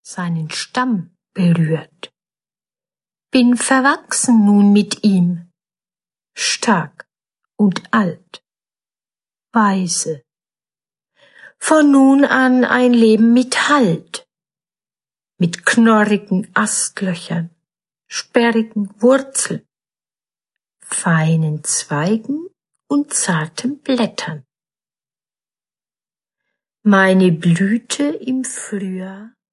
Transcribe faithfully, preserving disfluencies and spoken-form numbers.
seinen Stamm berührt. Bin verwachsen nun mit ihm, stark und alt, weise. Von nun an ein Leben mit Halt, mit knorrigen Astlöchern, sperrigen Wurzeln, feinen Zweigen und zarten Blättern. Meine Blüte im Frühjahr